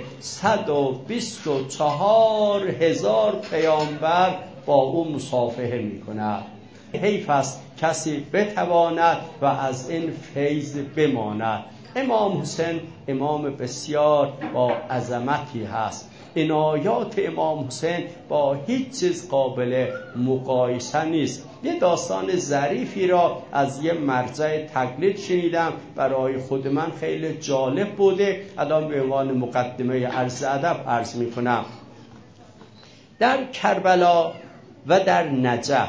124,000 پیامبر با او مصافحه می کند. حیف است کسی بتواند و از این فیض بماند. امام حسین امام بسیار با عظمتی هست. عنایات امام حسین با هیچ چیز قابل مقایسه نیست. یه داستان ظریفی را از یه مرجع تقلید شنیدم، برای خود من خیلی جالب بوده، الان به عنوان مقدمه عرض ادب عرض می کنم. در کربلا و در نجف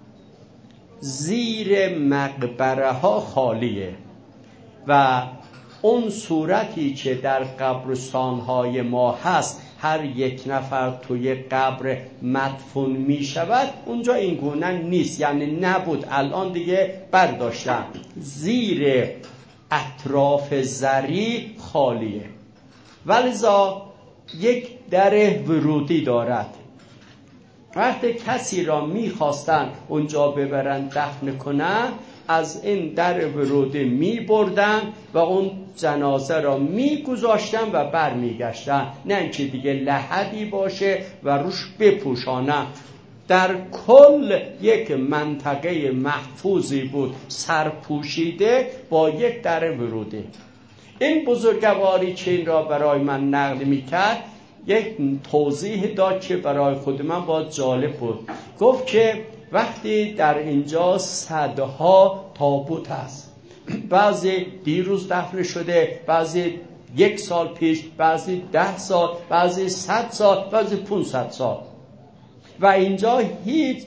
زیر مقبره ها خالیه و اون صورتی که در قبرستان های ما هست، هر یک نفر توی قبر مدفون می شود، اونجا این گونه نیست، یعنی نبود، الان دیگه برداشتن. زیر اطراف زری خالیه، ولذا یک در ورودی دارد. وقتی کسی را میخواستن اونجا ببرن دفن کنن، از این در ورودی میبردن و اون جنازه را میگذاشتن و بر میگشتن، نه اینکه دیگه لحدی باشه و روش بپوشانن. در کل یک منطقه محفوظی بود، سرپوشیده با یک در ورودی. این بزرگواری که این را برای من نقل میکرد یک توضیح داد که برای خود من با جالب بود. گفت که وقتی در اینجا صدها تابوت هست، بعضی دیروز دفن شده، بعضی 1 سال پیش، بعضی 10 سال، بعضی 100 سال، بعضی 500 سال. و اینجا هیچ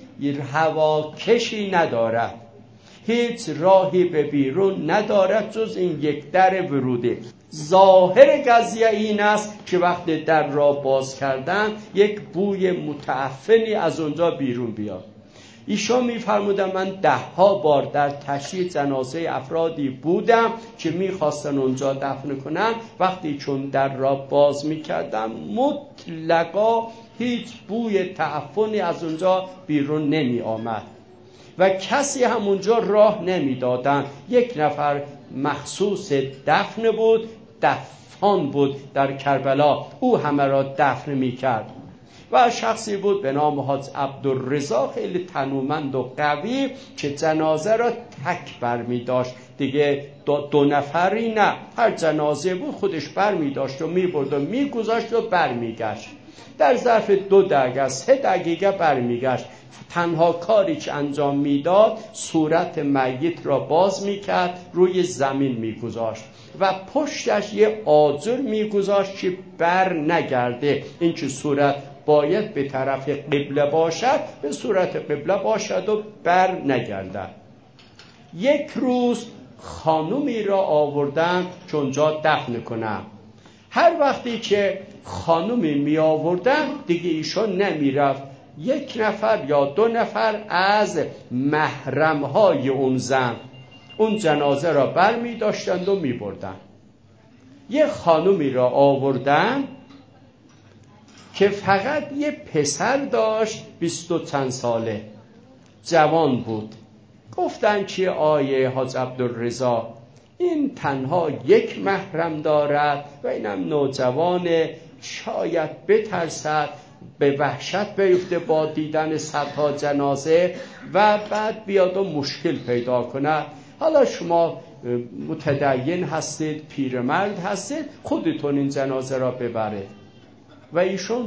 هواکشی ندارد، هیچ راهی به بیرون ندارد جز این یک در ورودی. ظاهر قضیه این است که وقتی در را باز کردن یک بوی متعفنی از اونجا بیرون بیاد. ایشون می‌فرمودن من 10 بار در تشییع جنازه افرادی بودم که می‌خواستن اونجا دفن کنن. وقتی چون در را باز می‌کردم مطلقا هیچ بوی تعفنی از اونجا بیرون نمی آمد و کسی هم اونجا راه نمی دادن. 1 نفر مخصوص دفن بود، دفان بود در کربلا، او همه را دفن می کرد و شخصی بود به نام حاج عبدالرضا، خیلی تنومند و قوی که جنازه را تک بر می داشت دیگه. 2 نفری نه، هر جنازه بود خودش بر می داشت و می برد و می گذاشت و بر می گشت. در ظرف 2 دقیقه 3 دقیقه برمیگشت. تنها کاری که انجام میداد صورت میت را باز میکرد، روی زمین میگذاشت و پشتش یه آجر میگذاشت که بر نگرده. این که صورت باید به طرف قبله باشد، به صورت قبله باشد و بر نگردد. 1 روز خانومی را آوردن که اونجا دفن کنم. هر وقتی که خانومی می آوردن دیگه ایشون نمی رفت. 1 نفر یا 2 نفر از محرمهای اون زن اون جنازه را بر می داشتند و می بردن. یه خانومی را آوردن که فقط یه پسر داشت، 20 و چند ساله، جوان بود. گفتن که آیه حاج عبدالرضا این تنها 1 محرم دارد و اینم نوجوانه، شاید بترسد، به وحشت بیفته با دیدن 100 جنازه و بعد بیاد و مشکل پیدا کنه. حالا شما متدین هستید، پیرمرد هستید، خودتون این جنازه را ببرید. و ایشون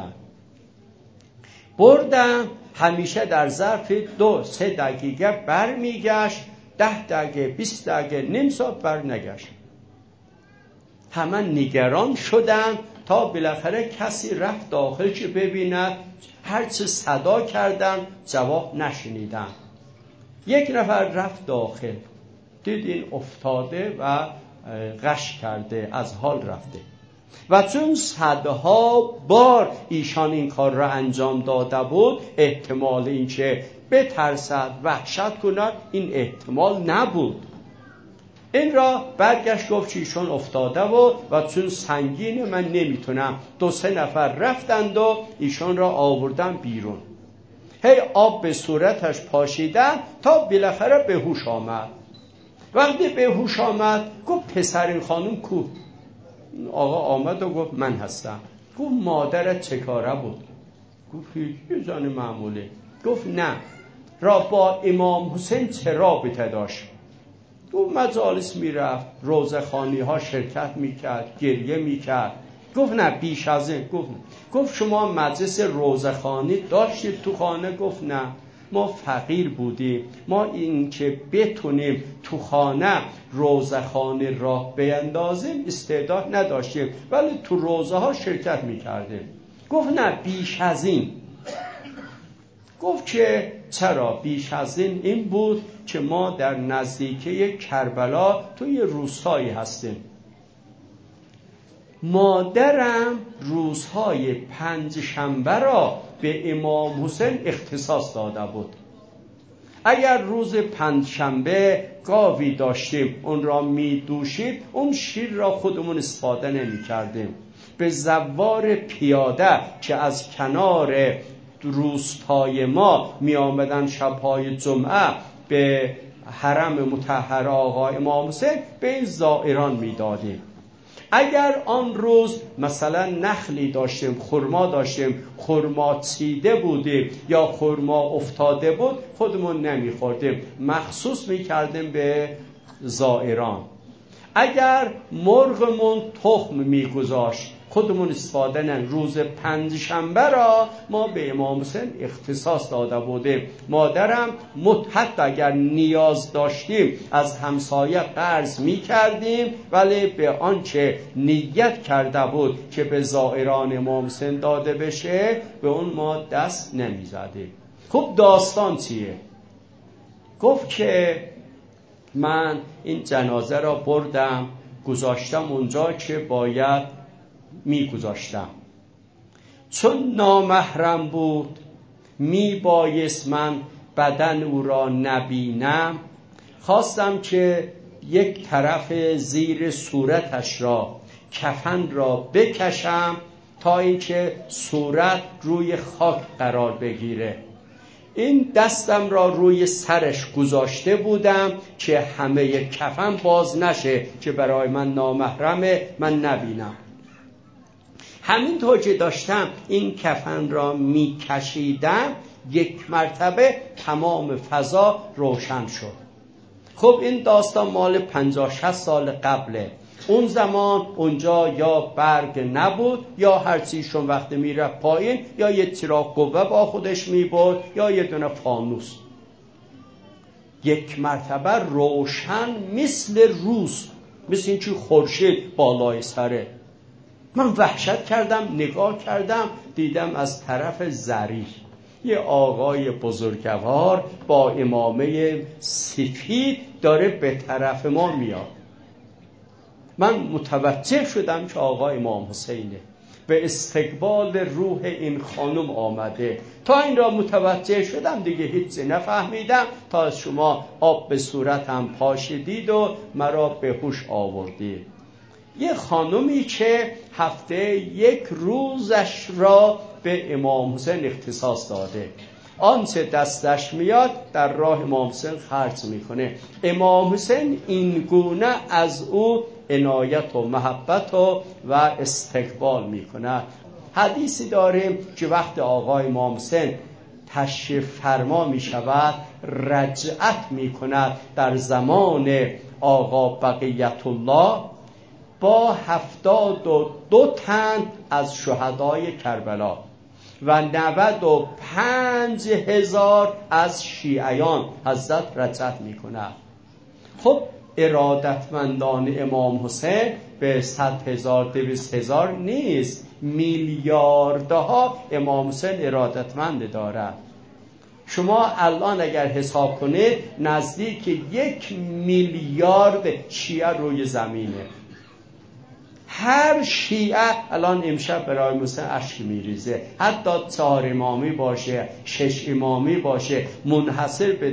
بردن. همیشه در ظرف 2-3 دقیقه بر میگشت، 10 دقیقه 20 دقیقه نیم ساعت بر نگشت. همه نگران شدن تا بالاخره کسی رفت داخل که ببیند. هرچه صدا کردن جواب نشنیدن. 1 نفر رفت داخل، دید این افتاده و غش کرده، از حال رفته. و چون 100 بار ایشان این کار را انجام داده بود، احتمال این که بترسد، وحشت کند، این احتمال نبود. این را برگشت گفت که ایشون افتاده و چون سنگین من نمیتونم. 2-3 نفر رفتند و ایشون را آوردن بیرون. هی آب به صورتش پاشیدن تا بالاخره به هوش آمد. وقتی به هوش آمد گفت پسرین خانم کو؟ آقا آمد و گفت من هستم. گفت مادرت چه کاره بود؟ گفت هیچ، زن معمولی. گفت نه، را با امام حسین چه رابطه داشت؟ گفت مجالس میرفت، روزخوانی ها شرکت میکرد، گریه میکرد. گفت نه بیش از این. گفت شما مجلس روزخوانی داشتید تو خانه؟ گفت نه، ما فقیر بودیم، ما این که بتونیم تو خانه روزخوانی راه بیندازیم استعداد نداشتیم، ولی تو روزه ها شرکت میکردیم. گفت نه بیش از این. گفت که چرا بیش از این؟ این بود که ما در نزدیکی کربلا توی روستایی هستیم. مادرم روزهای 5 شنبه را به امام حسین اختصاص داده بود. اگر روز 5 شنبه گاوی داشتیم اون را می دوشید، اون شیر را خودمون استفاده نمی کردیم. به زوار پیاده که از کنار روستای ما می آمدن شبهای جمعه به حرم مطهر آقا امام حسین، به این زائران می دادیم. اگر آن روز مثلا نخلی داشتیم، خرما داشتیم، خرما چیده بودیم یا خرما افتاده بود، خودمون نمیخوردیم، مخصوص میکردیم به زائران. اگر مرغمون تخم میگذاشت، خودمون استفاده نن. روز پنجشنبه را ما به امام حسین اختصاص داده بودیم. مادرم حتی اگر نیاز داشتیم از همسایه قرض می کردیم، ولی به آنچه نیت کرده بود که به زائران امام حسین داده بشه به اون ما دست نمی زدیم. خب داستان چیه؟ گفت که من این جنازه را بردم گذاشتم اونجا که باید می گذاشتم. چون نامحرم بود می بایست من بدن او را نبینم، خواستم که یک طرف زیر صورتش را کفن را بکشم تا اینکه صورت روی خاک قرار بگیره. این دستم را روی سرش گذاشته بودم که همه کفن باز نشه که برای من نامحرمه، من نبینم. همینطور که داشتم این کفن را می کشیدم یک مرتبه تمام فضا روشن شد. خب این داستان مال 50-60 سال قبله. اون زمان اونجا یا برگ نبود یا هرچیشون وقتی میره پایین یا یه چراغ قوه با خودش میبرد یا یه دونه فانوس. یک مرتبه روشن مثل روز، مثل این که خورشید بالای سره. من وحشت کردم، نگاه کردم، دیدم از طرف ضریح یه آقای بزرگوار با عمامه سفید داره به طرف ما میاد. من متوجه شدم که آقای امام حسینه، به استقبال روح این خانم آمده. تا این را متوجه شدم دیگه هیچی نفهمیدم تا از شما آب به صورتم پاشیدید و مرا به هوش آوردید. یه خانمی که هفته یک روزش را به امام حسین اختصاص داده، آنچه دستش میاد در راه امام حسین خرج میکنه. امام حسین این گونه از او عنایت و محبت و استقبال میکنه. حدیثی داریم که وقت آقای امام حسین تشریف فرما میشود رجعت میکند در زمان آقا بقیت الله با 72 تن از شهدای کربلا و 95,000 از شیعیان حضرت رجعت میکند. خب ارادتمندان امام حسین به 100,000 200,000 نیست، میلیاردها امام حسین ارادتمند دارد. شما الان اگر حساب کنید نزدیک 1 میلیارد شیعه روی زمینه. هر شیعه الان امشب برای موسیقی اشک میریزه، حتی 4 امامی باشه 6 امامی باشه، منحصر به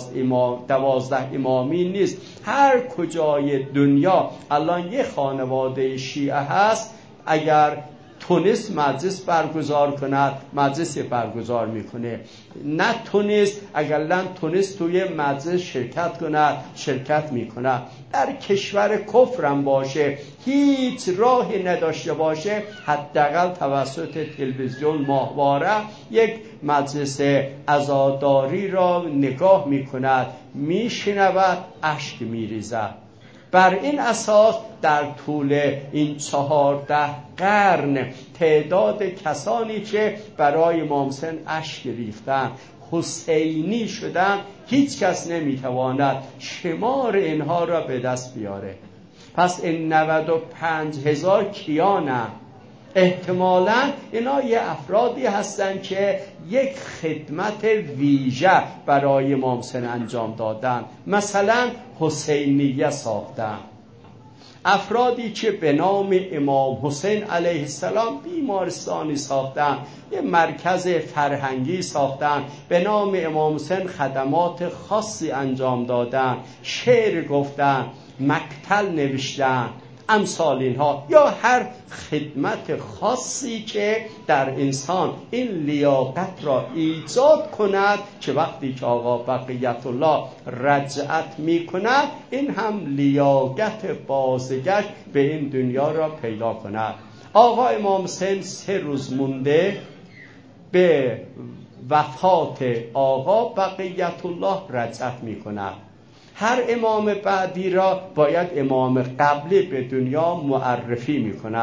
12 امامی نیست. هر کجای دنیا الان یه خانواده شیعه هست، اگر تونست مجلس برگزار کند مجلس برگزار میکنه، نه تونست اگر تونست توی مجلس شرکت کند شرکت میکنه. در کشور کفرم باشه هیچ راهی نداشته باشه حداقل توسط تلویزیون ماهواره یک مجلس عزاداری را نگاه میکند، میشنود، اشک میریزد. بر این اساس در طول این 14 قرن تعداد کسانی که برای امام حسین اشک ریختن، حسینی شدن، هیچ کس نمیتواند شمار اینها را به دست بیاره. پس این 95,000 کیانند؟ احتمالاً اینا یه افرادی هستن که یک خدمت ویژه برای امام حسین انجام دادن، مثلا حسینیه ساختن. افرادی که به نام امام حسین علیه السلام بیمارستانی ساختن، یه مرکز فرهنگی ساختن، به نام امام حسین خدمات خاصی انجام دادن، شعر گفتن، مقتل نوشتن، امثال اینها، یا هر خدمت خاصی که در انسان این لیاقت را ایجاد کند که وقتی که آقا بقیت الله رجعت می کند این هم لیاقت بازگشت به این دنیا را پیدا کند. آقا امام حسین 3 روز مونده به وفات آقا بقیت الله رجعت می کند. هر امام بعدی را باید امام قبلی به دنیا معرفی می کند.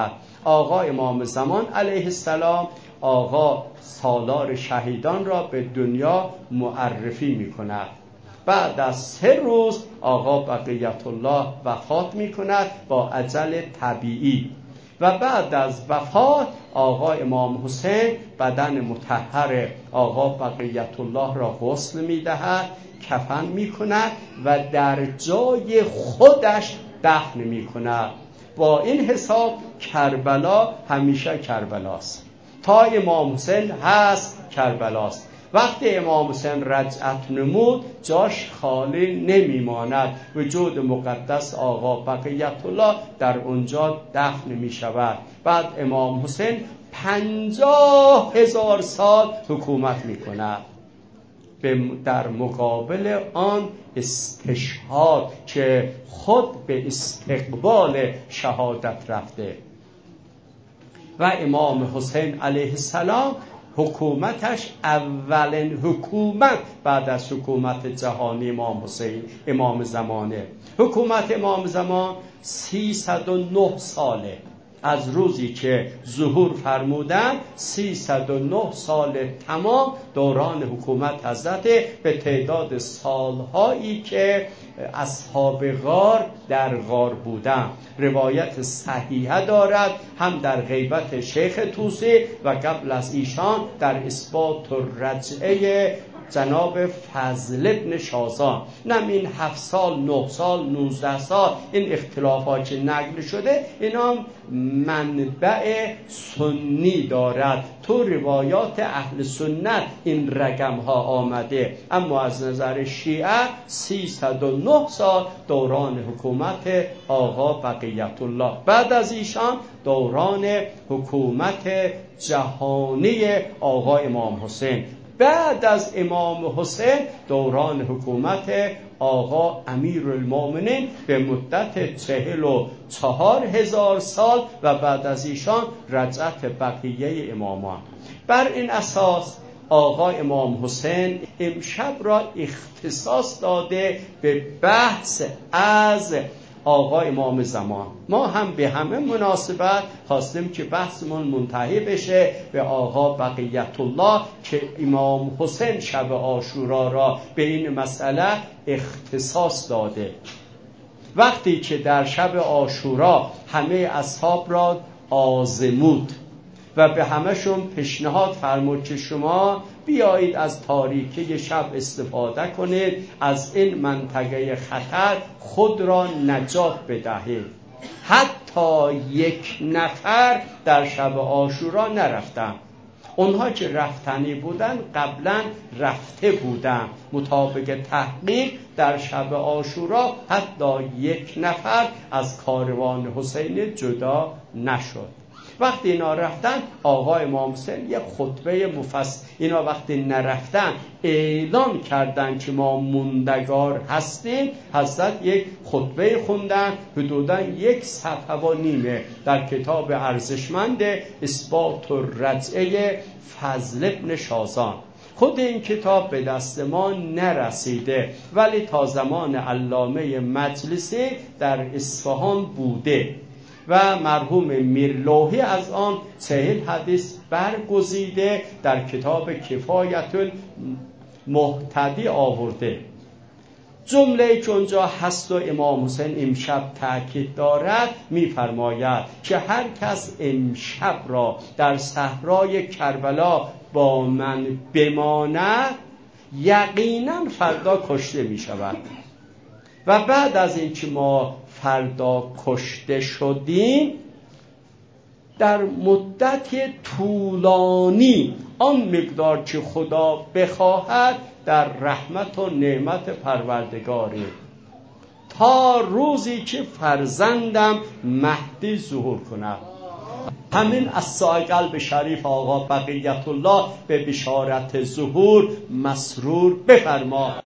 آقا امام زمان علیه السلام آقا سالار شهیدان را به دنیا معرفی می کند. بعد از 3 روز آقا بقیت الله وفات می کند با اجل طبیعی و بعد از وفات آقا امام حسین بدن مطهر آقا بقیت الله را غسل می دهد، کفن می کند و در جای خودش دفن می کند. با این حساب کربلا همیشه کربلاست، تا امام حسین هست کربلاست. وقتی امام حسین رجعت نمود جاش خالی نمیماند، وجود مقدس آقا بقیت الله در اونجا دفن می شود. بعد امام حسین 50,000 سال حکومت می کند در مقابل آن استشهاد که خود به استقبال شهادت رفته. و امام حسین علیه السلام حکومتش اولین حکومت بعد از حکومت جهانی امام حسین امام زمانه. حکومت امام زمان 309 ساله، از روزی که ظهور فرمودن 309 سال تمام دوران حکومت حضرت، به تعداد سالهایی که اصحاب غار در غار بودن. روایت صحیحه دارد، هم در غیبت شیخ طوسی و قبل از ایشان در اثبات رجعه جناب فضل ابن شازان. نم این 7 سال 9 سال 19 سال این اختلافات که نقل شده اینا منبع سنی دارد، تو روایات اهل سنت این رقم ها آمده، اما از نظر شیعه 309 سال دوران حکومت آقا بقیت الله. بعد از ایشان دوران حکومت جهانی آقا امام حسین. بعد از امام حسین دوران حکومت آقا امیرالمومنین به مدت 44,000 سال و بعد از ایشان رجعت بقیه امامان. بر این اساس آقا امام حسین امشب را اختصاص داده به بحث از آقا امام زمان. ما هم به همه مناسبت خواستیم که بحثمون منتهی بشه به آقا بقیت الله که امام حسین شب عاشورا را به این مسئله اختصاص داده. وقتی که در شب عاشورا همه اصحاب را آزمود و به همشون پیشنهاد فرمود که شما بیایید از تاریکی شب استفاده کنید، از این منطقه خطر خود را نجات بدهید. حتی 1 نفر در شب عاشورا نرفتن. اونها که رفتنی بودن قبلا رفته بودن. مطابق تحقیق در شب عاشورا حتی 1 نفر از کاروان حسین جدا نشد. وقتی اینا رفتن آقا امام حسین یک خطبه مفصل، اینا وقتی نرفتن اعلان کردن که ما موندگار هستیم، حضرت یک خطبه خوندن حدوداً 1.5 صفحه در کتاب ارزشمند اثبات رجعه فضل ابن شازان. خود این کتاب به دست ما نرسیده ولی تا زمان علامه مجلسی در اصفهان بوده و مرحوم میرلوحی از آن 40 حدیث برگزیده در کتاب کفایت المهتدی آورده. جمله که اونجا هست و امام حسین امشب تأکید دارد می‌فرماید که هر کس امشب را در صحرای کربلا با من بماند یقینا فردا کشته می‌شود. و بعد از این که ما فردا کشته شدیم در مدت طولانی آن مقدار که خدا بخواهد در رحمت و نعمت پروردگاری تا روزی که فرزندم مهدی ظهور کند. همین از سایه قلب شریف آقا بقیت الله به بشارت ظهور مسرور بفرما.